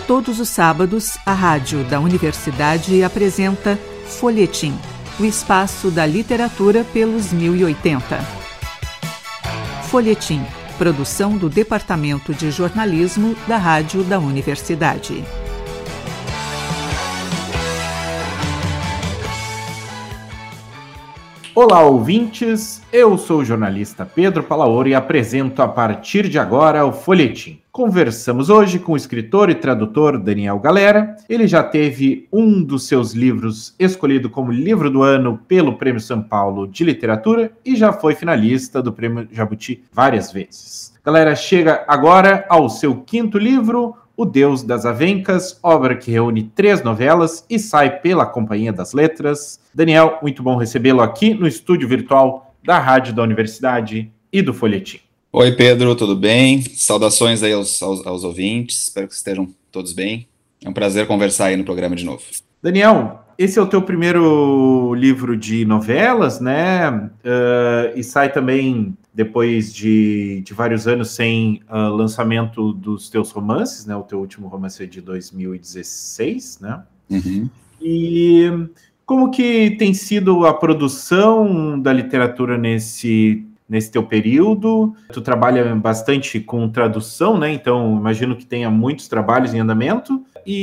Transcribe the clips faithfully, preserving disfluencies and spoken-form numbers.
Todos os sábados, a rádio da Universidade apresenta Folhetim, o espaço da literatura pelos mil e oitenta. Folhetim, produção do Departamento de Jornalismo da Rádio da Universidade. Olá, ouvintes! Eu sou o jornalista Pedro Palaoro e apresento a partir de agora o Folhetim. Conversamos hoje com o escritor e tradutor Daniel Galera. Ele já teve um dos seus livros escolhido como livro do ano pelo Prêmio São Paulo de Literatura e já foi finalista do Prêmio Jabuti várias vezes. Galera chega agora ao seu quinto livro, O Deus das Avencas, obra que reúne três novelas e sai pela Companhia das Letras. Daniel, muito bom recebê-lo aqui no estúdio virtual da Rádio da Universidade e do Folhetim. Oi, Pedro, tudo bem? Saudações aí aos, aos, aos ouvintes, espero que estejam todos bem. É um prazer conversar aí no programa de novo. Daniel, esse é o teu primeiro livro de novelas, né? Uh, e sai também depois de, de vários anos sem uh, lançamento dos teus romances, né? O teu último romance é de dois mil e dezesseis, né? Uhum. E como que tem sido a produção da literatura nesse, nesse teu período? Tu trabalha bastante com tradução, né? Então, imagino que tenha muitos trabalhos em andamento.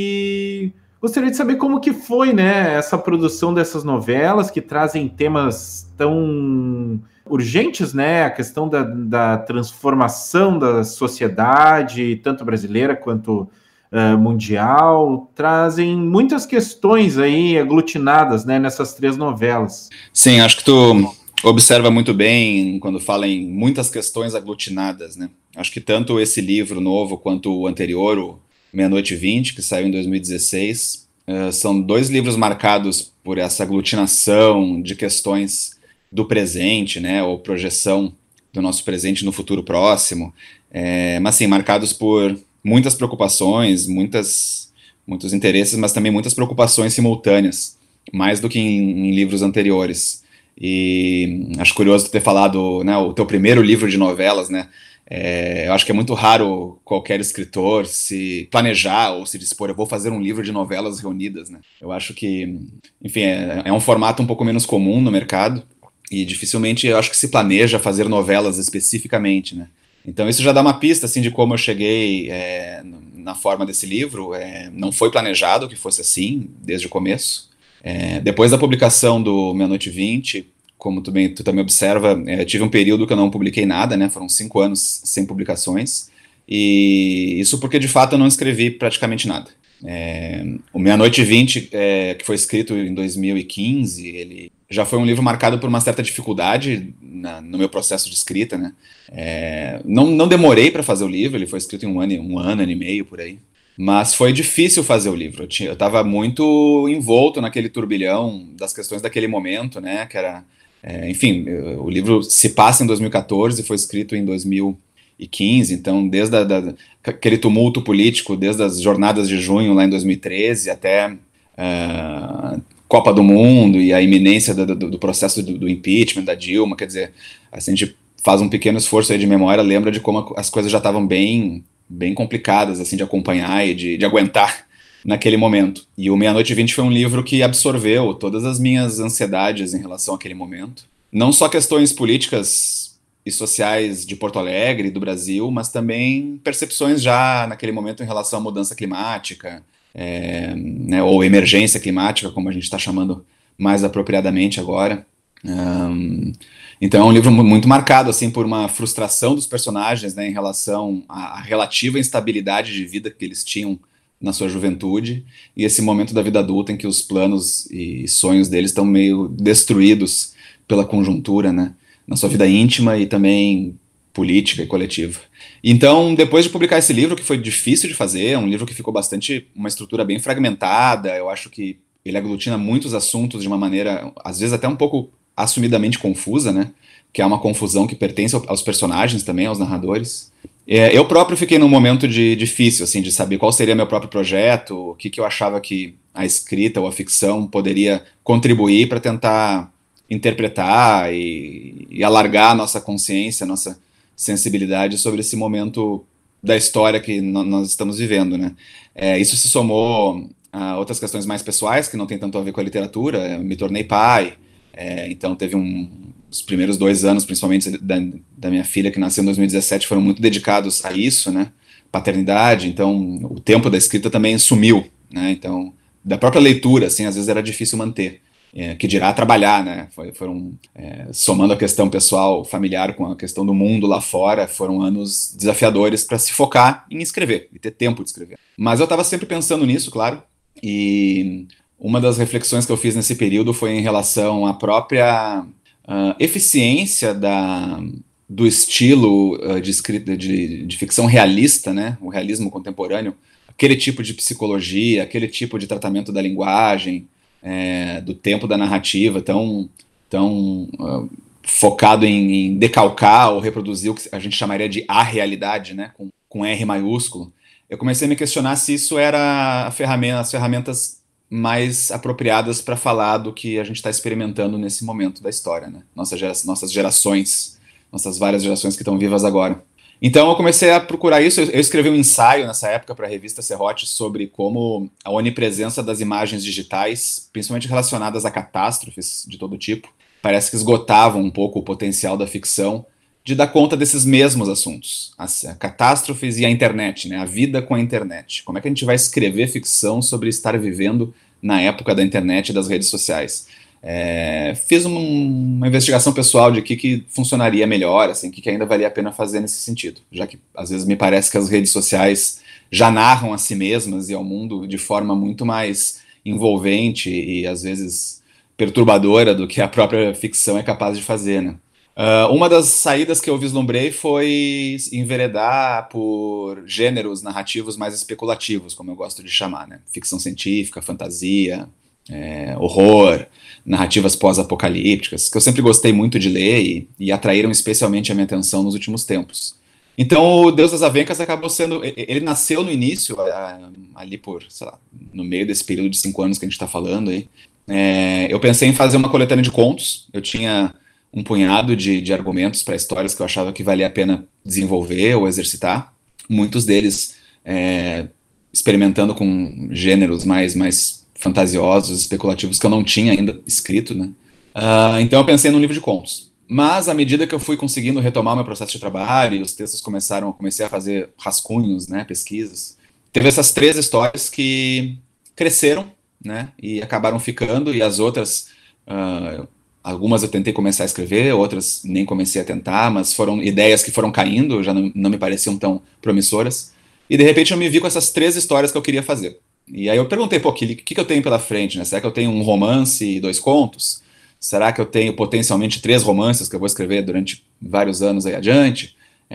E gostaria de saber como que foi, né, essa produção dessas novelas que trazem temas tão urgentes, né? A questão da, da transformação da sociedade, tanto brasileira quanto uh, mundial, trazem muitas questões aí aglutinadas, né, nessas três novelas. Sim, acho que tu observa muito bem quando fala em muitas questões aglutinadas, né? Acho que tanto esse livro novo quanto o anterior, o Meia-Noite e Vinte, que saiu em dois mil e dezesseis, uh, são dois livros marcados por essa aglutinação de questões do presente, né, ou projeção do nosso presente no futuro próximo, é, mas sim, marcados por muitas preocupações, muitas, muitos interesses, mas também muitas preocupações simultâneas, mais do que em, em livros anteriores. E acho curioso ter falado, né, o teu primeiro livro de novelas, né? É, eu acho que é muito raro qualquer escritor se planejar ou se dispor, eu vou fazer um livro de novelas reunidas, né? Eu acho que, enfim, é, é um formato um pouco menos comum no mercado e dificilmente eu acho que se planeja fazer novelas especificamente, né? Então isso já dá uma pista, assim, de como eu cheguei é, na forma desse livro. É, não foi planejado que fosse assim, desde o começo. É, depois da publicação do Meia-Noite e Vinte, como tu, bem, tu também observa, é, tive um período que eu não publiquei nada, né? Foram cinco anos sem publicações, e isso porque, de fato, eu não escrevi praticamente nada. É, o Meia-Noite e Vinte, é, que foi escrito em dois mil e quinze, ele já foi um livro marcado por uma certa dificuldade na, no meu processo de escrita, né? É, não, não demorei para fazer o livro, ele foi escrito em um ano, um ano, ano e meio, por aí. Mas foi difícil fazer o livro. Eu estava muito envolto naquele turbilhão das questões daquele momento, né? Que era, é, enfim, o livro se passa em dois mil e quatorze, foi escrito em dois mil e quinze, então desde a, da, aquele tumulto político, desde as jornadas de junho lá em dois mil e treze até uh, Copa do Mundo e a iminência do, do, do processo do, do impeachment da Dilma, quer dizer, a gente faz um pequeno esforço aí de memória, lembra de como as coisas já estavam bem, bem complicadas, assim, de acompanhar e de, de aguentar naquele momento. E o Meia-Noite e Vinte foi um livro que absorveu todas as minhas ansiedades em relação àquele momento. Não só questões políticas e sociais de Porto Alegre, do Brasil, mas também percepções já naquele momento em relação à mudança climática, é, né, ou emergência climática, como a gente está chamando mais apropriadamente agora. Um, então é um livro muito marcado, assim, por uma frustração dos personagens, né, em relação à relativa instabilidade de vida que eles tinham na sua juventude, e esse momento da vida adulta em que os planos e sonhos deles estão meio destruídos pela conjuntura, né, na sua vida íntima e também política e coletiva. Então, depois de publicar esse livro, que foi difícil de fazer, é um livro que ficou bastante, uma estrutura bem fragmentada, eu acho que ele aglutina muitos assuntos de uma maneira, às vezes até um pouco assumidamente confusa, né, que é uma confusão que pertence aos personagens também, aos narradores. É, eu próprio fiquei num momento de, difícil, assim, de saber qual seria meu próprio projeto, o que, que eu achava que a escrita ou a ficção poderia contribuir para tentar interpretar e, e alargar a nossa consciência, a nossa sensibilidade sobre esse momento da história que no, nós estamos vivendo, né? É, isso se somou a outras questões mais pessoais, que não tem tanto a ver com a literatura. Eu me tornei pai, é, então teve um, os primeiros dois anos, principalmente da, da minha filha, que nasceu em dois mil e dezessete, foram muito dedicados a isso, né? Paternidade, então o tempo da escrita também sumiu, né? Então, da própria leitura, assim, às vezes era difícil manter. É, que dirá trabalhar, né? Foi, foram, é, somando a questão pessoal, familiar com a questão do mundo lá fora, foram anos desafiadores para se focar em escrever, e ter tempo de escrever. Mas eu estava sempre pensando nisso, claro, e uma das reflexões que eu fiz nesse período foi em relação à própria uh, eficiência da, do estilo uh, de escrita, de, de ficção realista, né? O realismo contemporâneo, aquele tipo de psicologia, aquele tipo de tratamento da linguagem, É, do tempo da narrativa, tão, tão uh, focado em, em decalcar ou reproduzir o que a gente chamaria de a realidade, né, com, com R maiúsculo. Eu comecei a me questionar se isso era a ferramenta, as ferramentas mais apropriadas para falar do que a gente está experimentando nesse momento da história, né? Nossa gera, nossas gerações, nossas várias gerações que estão vivas agora. Então eu comecei a procurar isso, eu escrevi um ensaio nessa época para a revista Serrote sobre como a onipresença das imagens digitais, principalmente relacionadas a catástrofes de todo tipo, parece que esgotavam um pouco o potencial da ficção de dar conta desses mesmos assuntos, as catástrofes e a internet, né? A vida com a internet. Como é que a gente vai escrever ficção sobre estar vivendo na época da internet e das redes sociais? É, fiz uma, uma investigação pessoal de o que, que funcionaria melhor, assim, o que, que ainda valia a pena fazer nesse sentido, já que às vezes me parece que as redes sociais já narram a si mesmas e ao mundo de forma muito mais envolvente e às vezes perturbadora do que a própria ficção é capaz de fazer, né? Uh, uma das saídas que eu vislumbrei foi enveredar por gêneros narrativos mais especulativos, como eu gosto de chamar, né? Ficção científica, fantasia, é, horror, narrativas pós-apocalípticas, que eu sempre gostei muito de ler e, e atraíram especialmente a minha atenção nos últimos tempos. Então, o Deus das Avencas acabou sendo... Ele nasceu no início, ali por, sei lá, no meio desse período de cinco anos que a gente está falando aí. É, eu pensei em fazer uma coletânea de contos. Eu tinha um punhado de, de argumentos para histórias que eu achava que valia a pena desenvolver ou exercitar. Muitos deles é, experimentando com gêneros mais... mais fantasiosos, especulativos, que eu não tinha ainda escrito, né? Uh, então eu pensei num livro de contos. Mas, à medida que eu fui conseguindo retomar o meu processo de trabalho, e os textos começaram, eu comecei a fazer rascunhos, né, pesquisas, teve essas três histórias que cresceram, né, e acabaram ficando, e as outras, uh, algumas eu tentei começar a escrever, outras nem comecei a tentar, mas foram ideias que foram caindo, já não, não me pareciam tão promissoras, e de repente eu me vi com essas três histórias que eu queria fazer. E aí eu perguntei, pô, o que, que, que eu tenho pela frente, né? Será que eu tenho um romance e dois contos? Será que eu tenho potencialmente três romances que eu vou escrever durante vários anos aí adiante?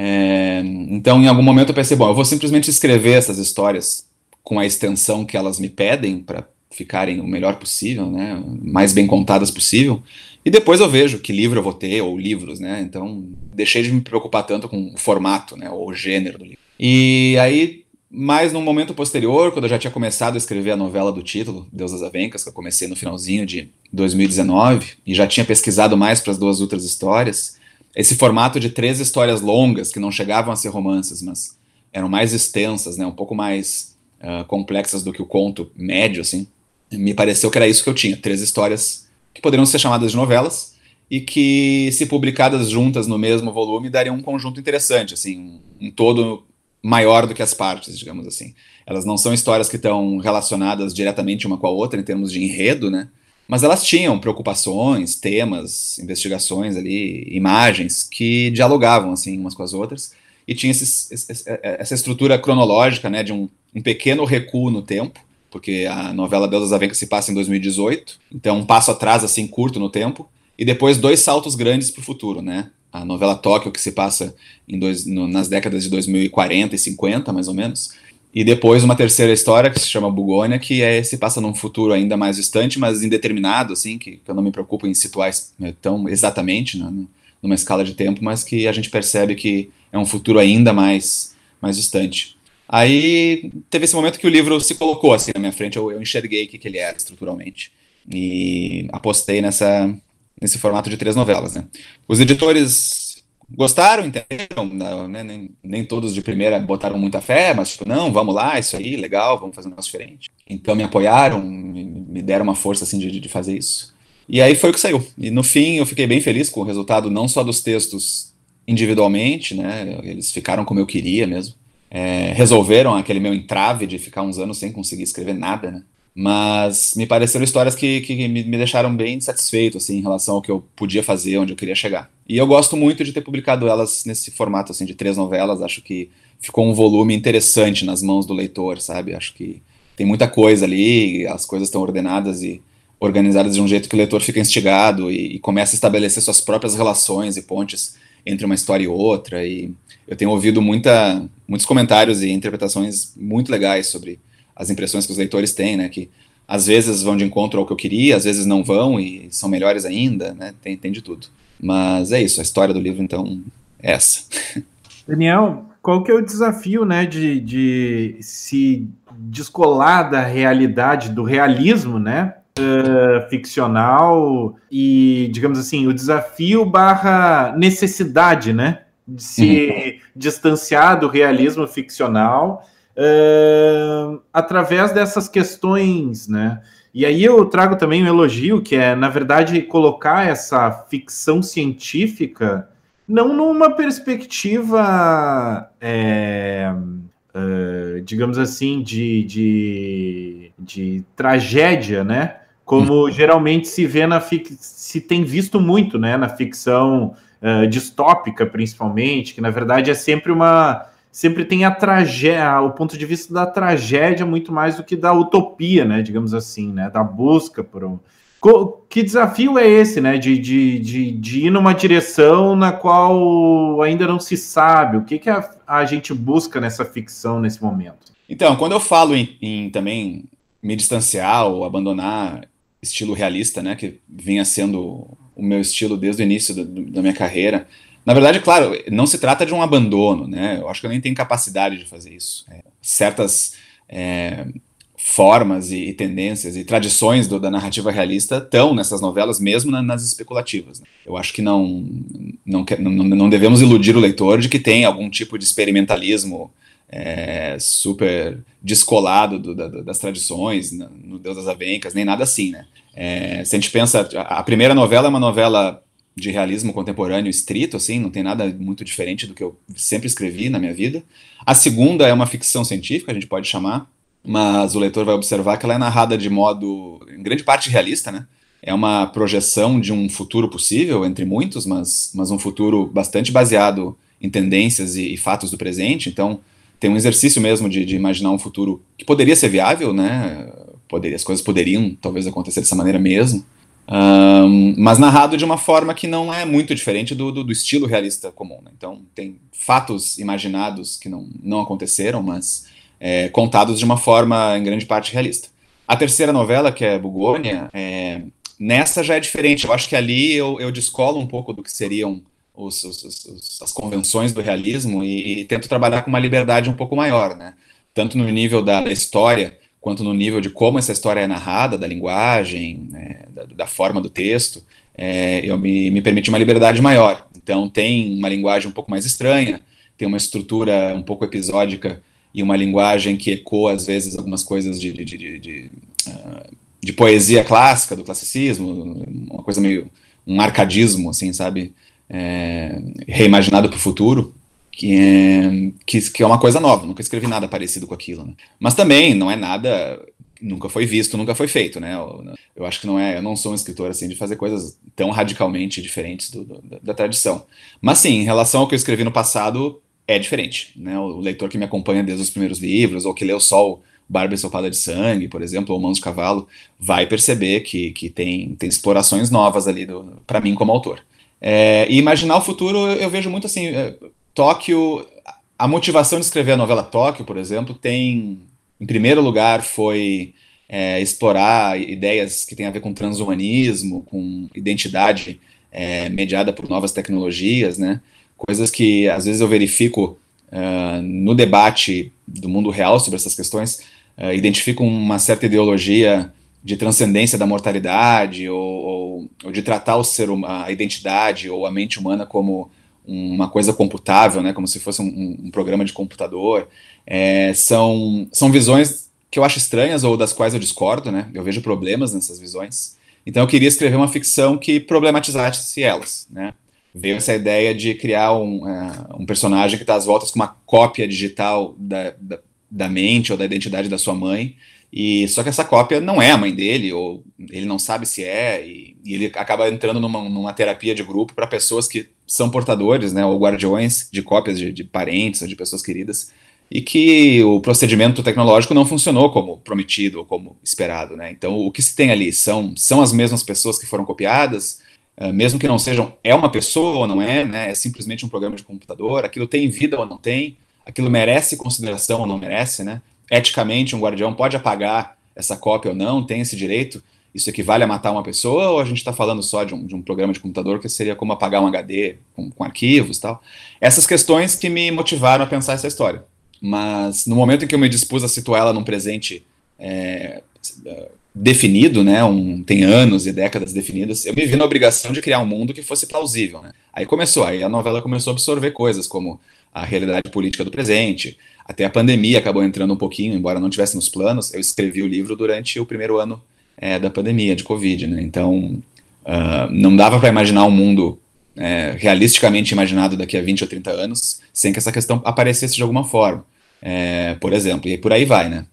É, então, em algum momento eu pensei, bom, eu vou simplesmente escrever essas histórias com a extensão que elas me pedem para ficarem o melhor possível, né? Mais bem contadas possível. E depois eu vejo que livro eu vou ter, ou livros, né? Então, deixei de me preocupar tanto com o formato, né? Ou o gênero do livro. E aí... Mas num momento posterior, quando eu já tinha começado a escrever a novela do título, Deus das Avencas, que eu comecei no finalzinho de dois mil e dezenove, e já tinha pesquisado mais para as duas outras histórias, esse formato de três histórias longas, que não chegavam a ser romances, mas eram mais extensas, né, um pouco mais uh, complexas do que o conto médio, assim, me pareceu que era isso que eu tinha, três histórias que poderiam ser chamadas de novelas, e que, se publicadas juntas no mesmo volume, dariam um conjunto interessante, assim, um todo... maior do que as partes, digamos assim. Elas não são histórias que estão relacionadas diretamente uma com a outra em termos de enredo, né? Mas elas tinham preocupações, temas, investigações ali, imagens que dialogavam assim umas com as outras e tinha esses, essa estrutura cronológica, né, de um, um pequeno recuo no tempo, porque a novela Deus das Avencas se passa em dois mil e dezoito, então um passo atrás assim curto no tempo e depois dois saltos grandes para o futuro, né? A novela Tóquio, que se passa em dois, no, nas décadas de dois mil e quarenta e cinquenta, mais ou menos. E depois uma terceira história, que se chama Bugônia, que é, se passa num futuro ainda mais distante, mas indeterminado, assim, que, que eu não me preocupo em situar né, tão exatamente, né, numa escala de tempo, mas que a gente percebe que é um futuro ainda mais, mais distante. Aí teve esse momento que o livro se colocou assim na minha frente, eu, eu enxerguei o que, que ele era estruturalmente. E apostei nessa... nesse formato de três novelas, né? Os editores gostaram, entenderam, não, né, nem, nem todos de primeira botaram muita fé, mas tipo, não, vamos lá, isso aí, legal, vamos fazer um negócio diferente. Então me apoiaram, me, me deram uma força assim de, de fazer isso. E aí foi o que saiu. E no fim eu fiquei bem feliz com o resultado, não só dos textos individualmente, né, eles ficaram como eu queria mesmo. É, resolveram aquele meu entrave de ficar uns anos sem conseguir escrever nada, né? Mas me pareceram histórias que, que me, me deixaram bem satisfeito, assim, em relação ao que eu podia fazer, onde eu queria chegar. E eu gosto muito de ter publicado elas nesse formato, assim, de três novelas. Acho que ficou um volume interessante nas mãos do leitor, sabe? Acho que tem muita coisa ali, as coisas estão ordenadas e organizadas de um jeito que o leitor fica instigado e, e começa a estabelecer suas próprias relações e pontes entre uma história e outra. E eu tenho ouvido muita, muitos comentários e interpretações muito legais sobre as impressões que os leitores têm, né, que às vezes vão de encontro ao que eu queria, às vezes não vão e são melhores ainda, né, tem, tem de tudo. Mas é isso, a história do livro, então, é essa. Daniel, qual que é o desafio, né, de, de se descolar da realidade, do realismo, né, uh, ficcional e, digamos assim, o desafio barra necessidade, né, de se uhum. distanciar do realismo ficcional uh, através dessas questões, né? E aí eu trago também um elogio, que é, na verdade, colocar essa ficção científica não numa perspectiva, é, uh, digamos assim, de, de, de tragédia, né? Como uhum. geralmente se vê na fic... se tem visto muito, né? Na ficção uh, distópica, principalmente, que na verdade é sempre uma... sempre tem a tragédia, o ponto de vista da tragédia muito mais do que da utopia, né, digamos assim, né, da busca por um... Que desafio é esse, né, de, de, de, de ir numa direção na qual ainda não se sabe, o que, que a, a gente busca nessa ficção nesse momento? Então, quando eu falo em, em também me distanciar ou abandonar estilo realista, né, que vinha sendo o meu estilo desde o início do, do, da minha carreira, na verdade, claro, não se trata de um abandono, né? Eu acho que eu nem tenho capacidade de fazer isso. É, certas é, formas e, e tendências e tradições do, da narrativa realista estão nessas novelas, mesmo na, nas especulativas. Né? Eu acho que não, não, não, não devemos iludir o leitor de que tem algum tipo de experimentalismo é, super descolado do, da, das tradições, no, no Deus das Avencas, nem nada assim, né? É, se a gente pensa, a primeira novela é uma novela de realismo contemporâneo estrito, assim, não tem nada muito diferente do que eu sempre escrevi na minha vida. A segunda é uma ficção científica, a gente pode chamar, mas o leitor vai observar que ela é narrada de modo, em grande parte, realista, né? É uma projeção de um futuro possível, entre muitos, mas, mas um futuro bastante baseado em tendências e, e fatos do presente, então tem um exercício mesmo de, de imaginar um futuro que poderia ser viável, né? Poderia, as coisas poderiam, talvez, acontecer dessa maneira mesmo. Um, mas narrado de uma forma que não é muito diferente do, do, do estilo realista comum, né? Então tem fatos imaginados que não, não aconteceram, mas é, contados de uma forma em grande parte realista. A terceira novela, que é Bugônia, é, nessa já é diferente. Eu acho que ali eu, eu descolo um pouco do que seriam os, os, os, as convenções do realismo e, e tento trabalhar com uma liberdade um pouco maior, né? Tanto no nível da história, quanto no nível de como essa história é narrada, da linguagem, né, da, da forma do texto, é, eu me, me permite uma liberdade maior. Então tem uma linguagem um pouco mais estranha, tem uma estrutura um pouco episódica e uma linguagem que ecoa, às vezes, algumas coisas de, de, de, de, de, uh, de poesia clássica, do classicismo, uma coisa meio, um arcadismo, assim, sabe, é, reimaginado para o futuro. Que é, que, que é uma coisa nova, nunca escrevi nada parecido com aquilo, né? Mas também não é nada, nunca foi visto, nunca foi feito, né? Eu, eu acho que não é, eu não sou um escritor assim de fazer coisas tão radicalmente diferentes do, do, da, da tradição. Mas sim, em relação ao que eu escrevi no passado, é diferente, né? O leitor que me acompanha desde os primeiros livros, ou que leu só o Barba Ensopada de Sangue, por exemplo, ou Mãos de Cavalo, vai perceber que, que tem, tem explorações novas ali para mim como autor. É, e imaginar o futuro, eu, eu vejo muito assim... É, Tóquio, a motivação de escrever a novela Tóquio, por exemplo, tem, em primeiro lugar, foi é, explorar ideias que têm a ver com transhumanismo, com identidade é, mediada por novas tecnologias, né? Coisas que, às vezes, eu verifico uh, no debate do mundo real sobre essas questões, uh, identifico uma certa ideologia de transcendência da mortalidade, ou, ou, ou de tratar o ser, a identidade ou a mente humana como uma coisa computável, né, como se fosse um, um programa de computador. É, são, são visões que eu acho estranhas ou das quais eu discordo, né, eu vejo problemas nessas visões. Então eu queria escrever uma ficção que problematizasse elas, né. Veio essa ideia de criar um, uh, um personagem que está às voltas com uma cópia digital da, da, da mente ou da identidade da sua mãe, e só que essa cópia não é a mãe dele, ou ele não sabe se é, e, e ele acaba entrando numa, numa terapia de grupo para pessoas que são portadores, né, ou guardiões de cópias de, de parentes ou de pessoas queridas, e que o procedimento tecnológico não funcionou como prometido ou como esperado, né. Então o que se tem ali são, são as mesmas pessoas que foram copiadas, uh, mesmo que não sejam, é uma pessoa ou não é, né, é simplesmente um programa de computador, aquilo tem vida ou não tem, aquilo merece consideração ou não merece, né. Eticamente, um guardião pode apagar essa cópia ou não, tem esse direito? Isso equivale a matar uma pessoa, ou a gente está falando só de um, de um programa de computador que seria como apagar um H D com, com arquivos e tal? Essas questões que me motivaram a pensar essa história. Mas no momento em que eu me dispus a situar ela num presente é, definido, né, um, tem anos e décadas definidas, eu me vi na obrigação de criar um mundo que fosse plausível, né? Aí começou, aí a novela começou a absorver coisas como a realidade política do presente. Até a pandemia acabou entrando um pouquinho, embora não tivesse nos planos. Eu escrevi o livro durante o primeiro ano é, da pandemia, de Covid, né? Então, uh, não dava para imaginar um mundo é, realisticamente imaginado daqui a vinte ou trinta anos, sem que essa questão aparecesse de alguma forma, é, por exemplo, e por aí vai, né?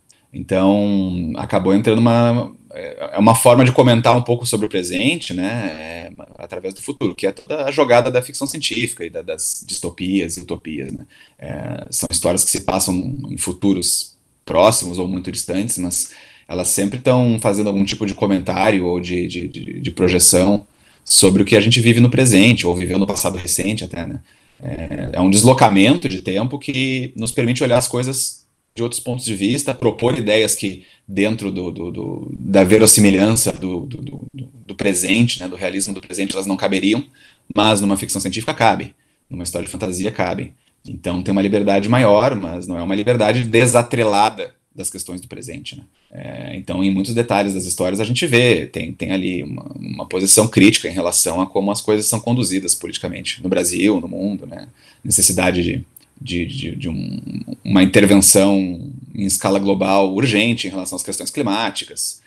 Então, acabou entrando uma, é uma forma de comentar um pouco sobre o presente, né, é, através do futuro, que é toda a jogada da ficção científica e da, das distopias e utopias, né. É, são histórias que se passam em futuros próximos ou muito distantes, mas elas sempre estão fazendo algum tipo de comentário ou de, de, de, de projeção sobre o que a gente vive no presente, ou viveu no passado recente até, né. É, é um deslocamento de tempo que nos permite olhar as coisas de outros pontos de vista, propor ideias que, dentro do, do, do, da verossimilhança do, do, do, do presente, né, do realismo do presente, elas não caberiam, mas numa ficção científica cabe, numa história de fantasia cabe. Então tem uma liberdade maior, mas não é uma liberdade desatrelada das questões do presente, né. É, então, em muitos detalhes das histórias a gente vê, tem, tem ali uma, uma posição crítica em relação a como as coisas são conduzidas politicamente no Brasil, no mundo, né, necessidade de de, de, de um, uma intervenção em escala global urgente em relação às questões climáticas,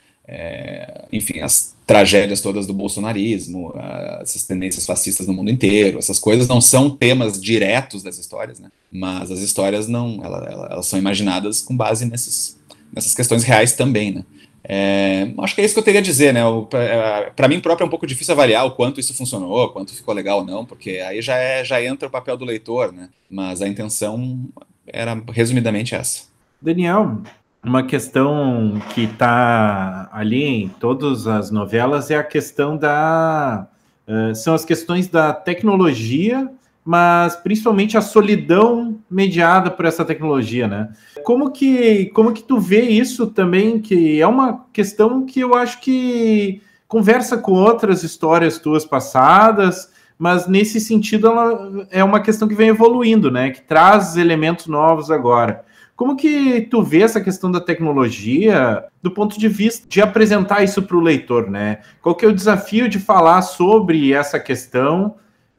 é, enfim, as tragédias todas do bolsonarismo, essas tendências fascistas no mundo inteiro, essas coisas não são temas diretos das histórias, né, mas as histórias não, elas, elas são imaginadas com base nesses, nessas questões reais também, né. É, acho que é isso que eu teria a dizer, né? Para mim próprio é um pouco difícil avaliar o quanto isso funcionou, quanto ficou legal ou não, porque aí já, é, já entra o papel do leitor, né? Mas a intenção era resumidamente essa. Daniel, uma questão que está ali em todas as novelas é a questão da... Uh, são as questões da tecnologia, mas principalmente a solidão mediada por essa tecnologia, né? Como que, como que tu vê isso também, que é uma questão que eu acho que conversa com outras histórias tuas passadas, mas nesse sentido ela é uma questão que vem evoluindo, né? Que traz elementos novos agora. Como que tu vê essa questão da tecnologia do ponto de vista de apresentar isso para o leitor, né? Qual que é o desafio de falar sobre essa questão,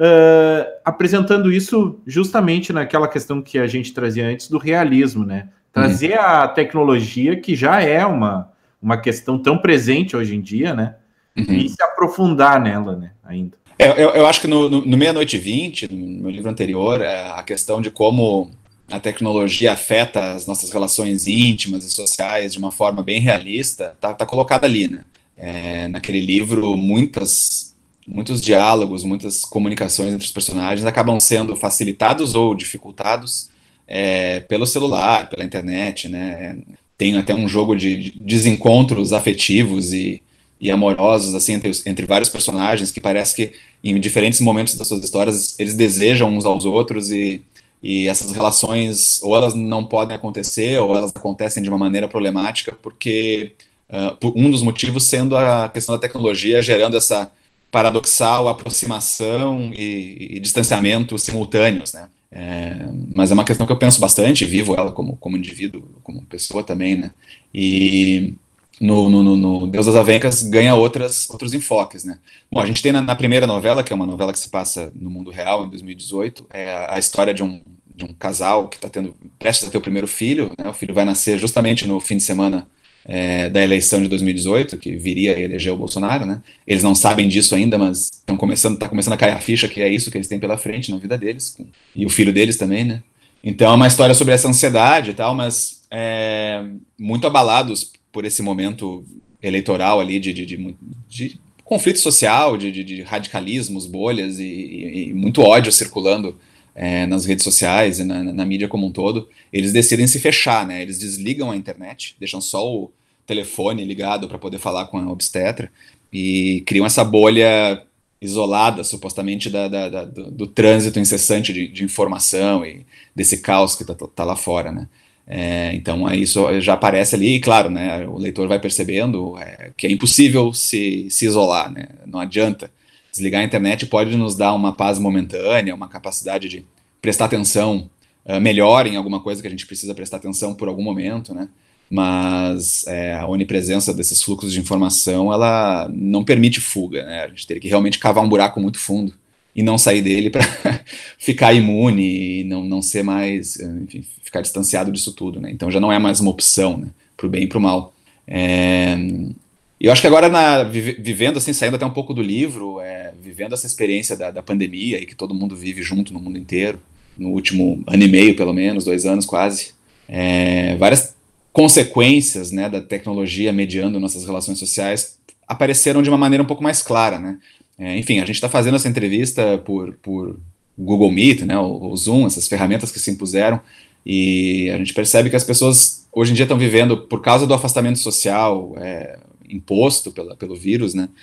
Uh, apresentando isso justamente naquela questão que a gente trazia antes do realismo, né? Trazer uhum. a tecnologia, que já é uma, uma questão tão presente hoje em dia, né? Uhum. E se aprofundar nela, né? Ainda. É, eu, eu acho que no, no, no Meia-Noite e Vinte, no meu livro anterior, a questão de como a tecnologia afeta as nossas relações íntimas e sociais de uma forma bem realista, tá, tá colocada ali, né? É, naquele livro, muitas... muitos diálogos, muitas comunicações entre os personagens acabam sendo facilitados ou dificultados é, pelo celular, pela internet, né? Tem até um jogo de desencontros afetivos e, e amorosos assim, entre, os, entre vários personagens que parece que em diferentes momentos das suas histórias eles desejam uns aos outros e, e essas relações ou elas não podem acontecer ou elas acontecem de uma maneira problemática porque uh, por um dos motivos sendo a questão da tecnologia gerando essa paradoxal aproximação e, e distanciamento simultâneos, né? É, mas é uma questão que eu penso bastante, vivo ela como, como indivíduo, como pessoa também, né? E no, no, no, no Deus das Avencas ganha outras, outros enfoques, né? Bom, a gente tem na, na primeira novela, que é uma novela que se passa no mundo real, em dois mil e dezoito, é a, a história de um, de um casal que está tendo, prestes a ter o primeiro filho, né? O filho vai nascer justamente no fim de semana é, da eleição de dois mil e dezoito, que viria a eleger o Bolsonaro, né? Eles não sabem disso ainda, mas estão começando, tá começando a cair a ficha que é isso que eles têm pela frente na vida deles, e o filho deles também, né? Então é uma história sobre essa ansiedade e tal, mas é, muito abalados por esse momento eleitoral ali de, de, de, de conflito social, de, de, de radicalismos, bolhas e, e, e muito ódio circulando é, nas redes sociais e na, na mídia como um todo, eles decidem se fechar, né? Eles desligam a internet, deixam só o telefone ligado para poder falar com a obstetra e criam essa bolha isolada, supostamente, da, da, da, do, do trânsito incessante de, de informação e desse caos que está tá lá fora, né? É, então isso já aparece ali, e claro, né, o leitor vai percebendo é, que é impossível se, se isolar, né, não adianta. Desligar a internet pode nos dar uma paz momentânea, uma capacidade de prestar atenção uh, melhor em alguma coisa que a gente precisa prestar atenção por algum momento, né, mas é, a onipresença desses fluxos de informação, ela não permite fuga, né, a gente teria que realmente cavar um buraco muito fundo e não sair dele para ficar imune e não, não ser mais, enfim, ficar distanciado disso tudo, né? Então já não é mais uma opção, né? Para o bem e para o mal. É, e eu acho que agora, na, vivendo assim, saindo até um pouco do livro, é, vivendo essa experiência da, da pandemia e que todo mundo vive junto no mundo inteiro, no último ano e meio, pelo menos, dois anos quase, é, várias consequências, né, da tecnologia mediando nossas relações sociais apareceram de uma maneira um pouco mais clara, né? É, enfim, a gente está fazendo essa entrevista por, por Google Meet, né, o, o Zoom, essas ferramentas que se impuseram, e a gente percebe que as pessoas hoje em dia estão vivendo, por causa do afastamento social é, imposto pela, pelo vírus, né,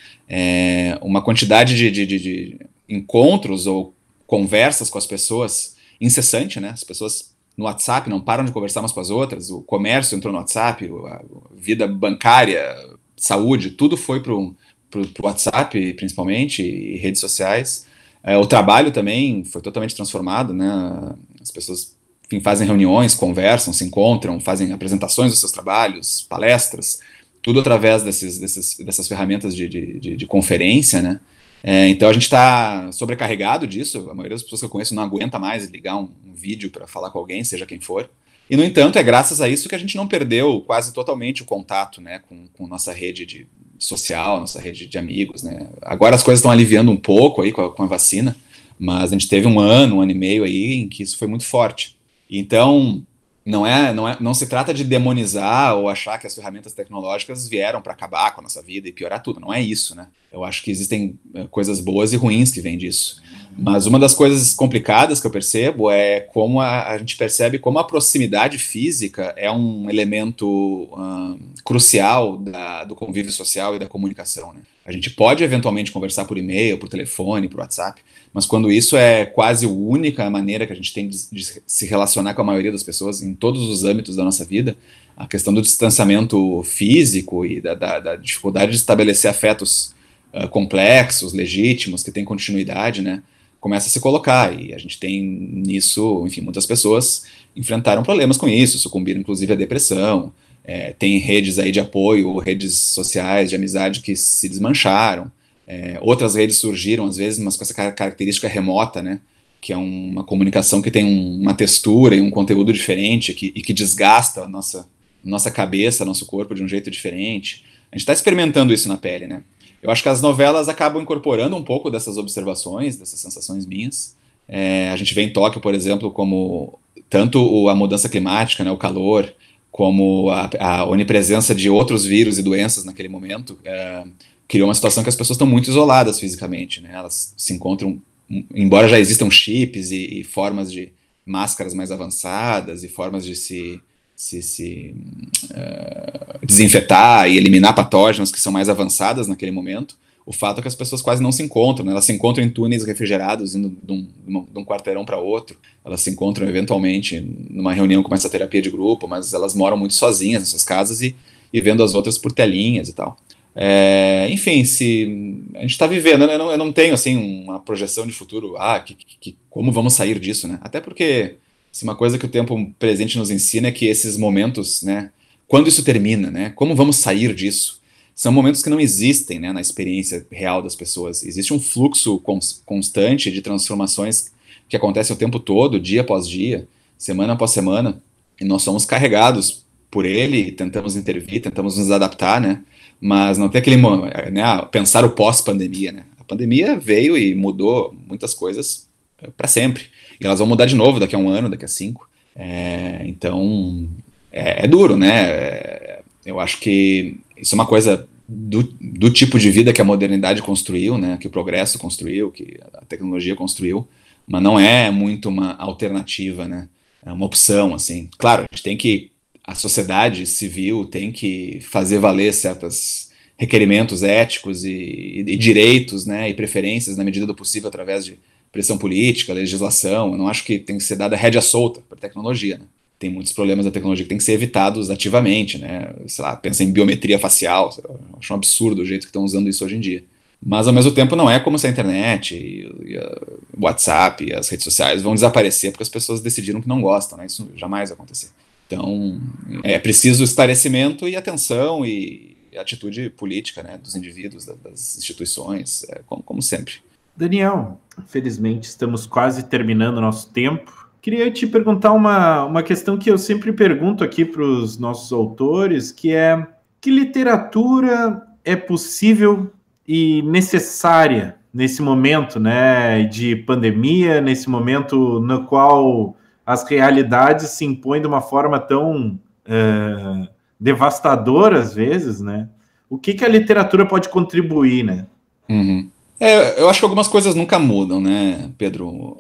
é, uma quantidade de, de, de, de encontros ou conversas com as pessoas incessante, né, as pessoas no WhatsApp não param de conversar umas com as outras, o comércio entrou no WhatsApp, a vida bancária, saúde, tudo foi para o para o WhatsApp, principalmente, e redes sociais. É, o trabalho também foi totalmente transformado, né? As pessoas, enfim, fazem reuniões, conversam, se encontram, fazem apresentações dos seus trabalhos, palestras, tudo através desses, desses, dessas ferramentas de, de, de, de conferência, né? É, então a gente está sobrecarregado disso, a maioria das pessoas que eu conheço não aguenta mais ligar um, um vídeo para falar com alguém, seja quem for. E, no entanto, é graças a isso que a gente não perdeu quase totalmente o contato, né, com, com nossa rede de, social, nossa rede de amigos, né. Agora as coisas estão aliviando um pouco aí com a, com a vacina, mas a gente teve um ano, um ano e meio aí em que isso foi muito forte. Então, não, é, não, é, não se trata de demonizar ou achar que as ferramentas tecnológicas vieram para acabar com a nossa vida e piorar tudo. Não é isso, né? Eu acho que existem coisas boas e ruins que vêm disso. Mas uma das coisas complicadas que eu percebo é como a, a gente percebe como a proximidade física é um elemento uh, crucial da, do convívio social e da comunicação, né? A gente pode eventualmente conversar por e-mail, por telefone, por WhatsApp, mas quando isso é quase a única maneira que a gente tem de, de se relacionar com a maioria das pessoas em todos os âmbitos da nossa vida, a questão do distanciamento físico e da, da, da dificuldade de estabelecer afetos uh, complexos, legítimos, que têm continuidade, né, começa a se colocar, e a gente tem nisso, enfim, muitas pessoas enfrentaram problemas com isso, sucumbiram inclusive à depressão, é, tem redes aí de apoio, redes sociais de amizade que se desmancharam, é, outras redes surgiram às vezes, mas com essa característica remota, né, que é um, uma comunicação que tem um, uma textura e um conteúdo diferente que, e que desgasta a nossa, nossa cabeça, nosso corpo de um jeito diferente. A gente está experimentando isso na pele, né. Eu acho que as novelas acabam incorporando um pouco dessas observações, dessas sensações minhas. É, a gente vê em Tóquio, por exemplo, como tanto a mudança climática, né, o calor, como a, a onipresença de outros vírus e doenças naquele momento, é, criou uma situação que as pessoas estão muito isoladas fisicamente, né? Elas se encontram, embora já existam chips e, e formas de máscaras mais avançadas e formas de se... se, se uh, desinfetar e eliminar patógenos que são mais avançadas naquele momento, o fato é que as pessoas quase não se encontram, né? Elas se encontram em túneis refrigerados, indo de um, de um quarteirão para outro, elas se encontram eventualmente numa reunião com essa terapia de grupo, mas elas moram muito sozinhas nas suas casas e, e vendo as outras por telinhas e tal. É, enfim, se a gente está vivendo, né? eu, não, eu não tenho assim uma projeção de futuro, ah, que, que, como vamos sair disso, né? Até porque se uma coisa que o tempo presente nos ensina é que esses momentos, né, quando isso termina, né? Como vamos sair disso? São momentos que não existem, né, na experiência real das pessoas. Existe um fluxo cons- constante de transformações que acontece o tempo todo, dia após dia, semana após semana, e nós somos carregados por ele, tentamos intervir, tentamos nos adaptar, né? Mas não tem aquele, né, pensar o pós-pandemia, né? A pandemia veio e mudou muitas coisas para sempre. E elas vão mudar de novo daqui a um ano, daqui a cinco. É, então, é, é duro, né? É, eu acho que isso é uma coisa do, do tipo de vida que a modernidade construiu, né? Que o progresso construiu, que a tecnologia construiu, mas não é muito uma alternativa, né? É uma opção, assim. Claro, a gente tem que, a sociedade civil tem que fazer valer certos requerimentos éticos e, e, e direitos, né? E preferências na medida do possível através de pressão política, legislação. Eu não acho que tem que ser dada rédea solta para a tecnologia, né? Tem muitos problemas da tecnologia que tem que ser evitados ativamente, né? Sei lá, pensa em biometria facial, eu acho um absurdo o jeito que estão usando isso hoje em dia. Mas, ao mesmo tempo, não é como se a internet, e, e a, o WhatsApp e as redes sociais vão desaparecer porque as pessoas decidiram que não gostam, né? Isso jamais vai acontecer. Então, é preciso esclarecimento e atenção e, e atitude política, né? Dos indivíduos, das, das instituições, é, como, como sempre. Daniel, infelizmente estamos quase terminando o nosso tempo. Queria te perguntar uma, uma questão que eu sempre pergunto aqui para os nossos autores, que é: que literatura é possível e necessária nesse momento, né, de pandemia, nesse momento no qual as realidades se impõem de uma forma tão é, devastadora às vezes, né? O que, que a literatura pode contribuir, né? Uhum. É, eu acho que algumas coisas nunca mudam, né, Pedro?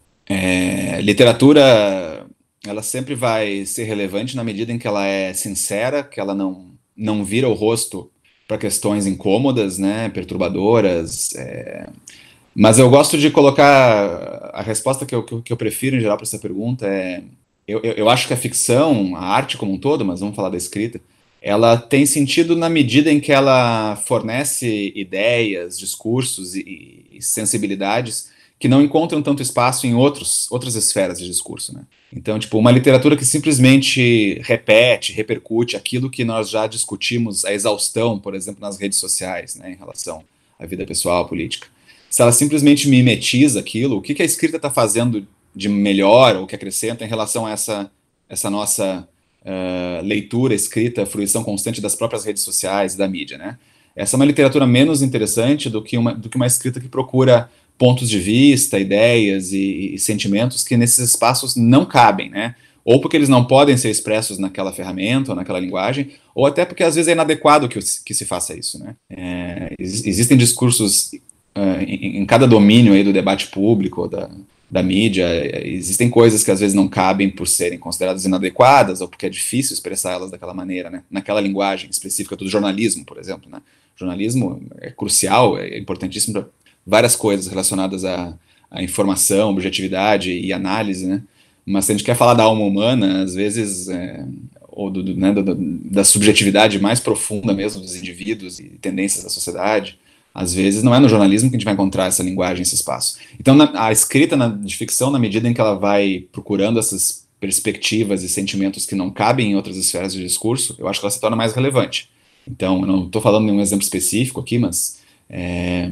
É, literatura, ela sempre vai ser relevante na medida em que ela é sincera, que ela não, não vira o rosto para questões incômodas, né, perturbadoras. É... Mas eu gosto de colocar a resposta que eu, que eu prefiro em geral para essa pergunta é: eu, eu, eu acho que a ficção, a arte como um todo, mas vamos falar da escrita, ela tem sentido na medida em que ela fornece ideias, discursos e, e sensibilidades que não encontram tanto espaço em outros, outras esferas de discurso, né? Então, tipo, uma literatura que simplesmente repete, repercute aquilo que nós já discutimos a exaustão, por exemplo, nas redes sociais, né, em relação à vida pessoal, à política. Se ela simplesmente mimetiza aquilo, o que, que a escrita está fazendo de melhor ou que acrescenta em relação a essa, essa nossa uh, leitura, escrita, fruição constante das próprias redes sociais e da mídia, né? Essa é uma literatura menos interessante do que uma, do que uma escrita que procura pontos de vista, ideias e, e sentimentos que nesses espaços não cabem, né? Ou porque eles não podem ser expressos naquela ferramenta ou naquela linguagem, ou até porque às vezes é inadequado que, que se faça isso, né? É, existem discursos uh, em, em cada domínio aí do debate público, da, da mídia, existem coisas que às vezes não cabem por serem consideradas inadequadas ou porque é difícil expressar elas daquela maneira, né? Naquela linguagem específica do jornalismo, por exemplo, né? O jornalismo é crucial, é importantíssimo para várias coisas relacionadas à, à informação, objetividade e análise, né? Mas se a gente quer falar da alma humana, às vezes, é, ou do, do, né, do, da subjetividade mais profunda mesmo dos indivíduos e tendências da sociedade, às vezes não é no jornalismo que a gente vai encontrar essa linguagem, esse espaço. Então, na, a escrita na, de ficção, na medida em que ela vai procurando essas perspectivas e sentimentos que não cabem em outras esferas de discurso, eu acho que ela se torna mais relevante. Então, eu não estou falando de um exemplo específico aqui, mas é,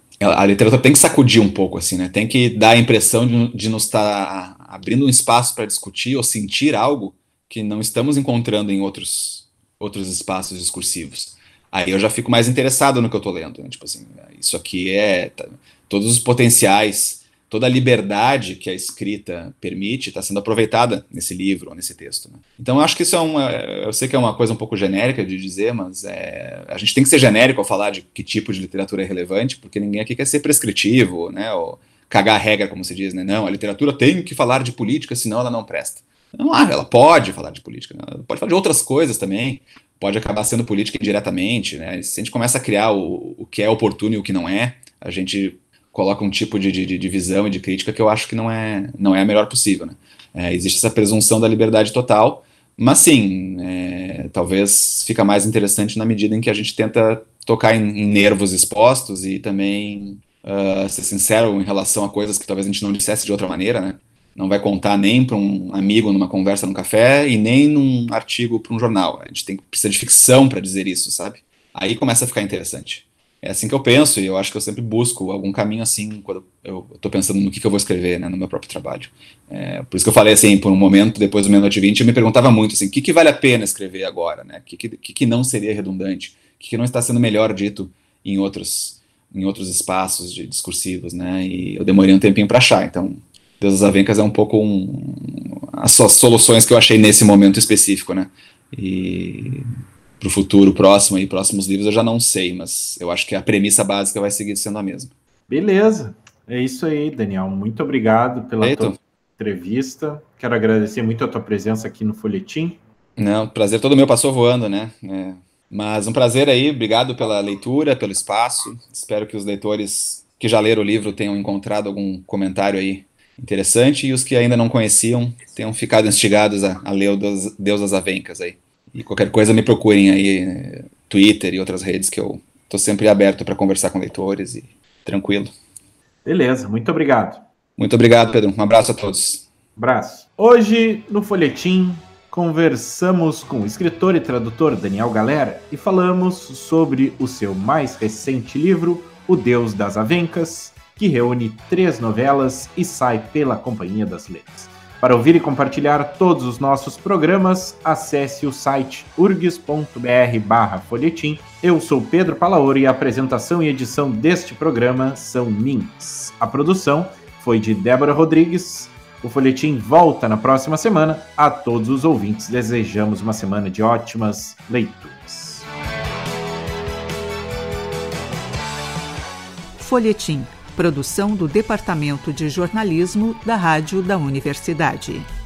a literatura tem que sacudir um pouco, assim, né? Tem que dar a impressão de, de nos estar abrindo um espaço para discutir ou sentir algo que não estamos encontrando em outros, outros espaços discursivos. Aí eu já fico mais interessado no que eu estou lendo, né? Tipo assim, isso aqui é... Tá, todos os potenciais, toda a liberdade que a escrita permite está sendo aproveitada nesse livro ou nesse texto, né? Então eu acho que isso é uma... Eu sei que é uma coisa um pouco genérica de dizer, mas é, a gente tem que ser genérico ao falar de que tipo de literatura é relevante, porque ninguém aqui quer ser prescritivo, né? Ou cagar a regra, como se diz, né? Não, a literatura tem que falar de política, senão ela não presta. Não, ela pode falar de política, né? Ela pode falar de outras coisas também, pode acabar sendo política indiretamente, né? Se a gente começa a criar o, o que é oportuno e o que não é, a gente coloca um tipo de, de, de visão e de crítica que eu acho que não é, não é a melhor possível, né? É, existe essa presunção da liberdade total, mas sim, é, talvez fica mais interessante na medida em que a gente tenta tocar em, em nervos expostos e também uh, ser sincero em relação a coisas que talvez a gente não dissesse de outra maneira, né? Não vai contar nem para um amigo numa conversa num café e nem num artigo para um jornal. A gente tem precisa de ficção para dizer isso, sabe? Aí começa a ficar interessante. É assim que eu penso, e eu acho que eu sempre busco algum caminho assim quando eu estou pensando no que, que eu vou escrever, né, no meu próprio trabalho. É, por isso que eu falei assim, por um momento, depois do Meia-Noite e Vinte, eu me perguntava muito assim, o que, que vale a pena escrever agora? Né? O que, que, que não seria redundante? O que, que não está sendo melhor dito em outros, em outros espaços de discursivos? Né? E eu demorei um tempinho para achar, então Deus das Avencas é um pouco um, as soluções que eu achei nesse momento específico, né? E para o futuro próximo e próximos livros eu já não sei, mas eu acho que a premissa básica vai seguir sendo a mesma. Beleza, é isso aí, Daniel. Muito obrigado pela Eito. tua entrevista. Quero agradecer muito a tua presença aqui no Folhetim. Não, prazer todo meu, passou voando, né? É, mas um prazer aí, obrigado pela leitura, pelo espaço. Espero que os leitores que já leram o livro tenham encontrado algum comentário aí interessante e os que ainda não conheciam tenham ficado instigados a, a ler o Deus, Deus das Avencas aí. E qualquer coisa me procurem aí, Twitter e outras redes, que eu estou sempre aberto para conversar com leitores e tranquilo. Beleza, muito obrigado. Muito obrigado, Pedro. Um abraço a todos. Abraço. Hoje, no Folhetim, conversamos com o escritor e tradutor Daniel Galera e falamos sobre o seu mais recente livro, O Deus das Avencas, que reúne três novelas e sai pela Companhia das Letras. Para ouvir e compartilhar todos os nossos programas, acesse o site urgs ponto br barra folhetim. Eu sou Pedro Palaori e a apresentação e edição deste programa são minhas. A produção foi de Débora Rodrigues. O Folhetim volta na próxima semana. A todos os ouvintes desejamos uma semana de ótimas leituras. Folhetim. Produção do Departamento de Jornalismo da Rádio da Universidade.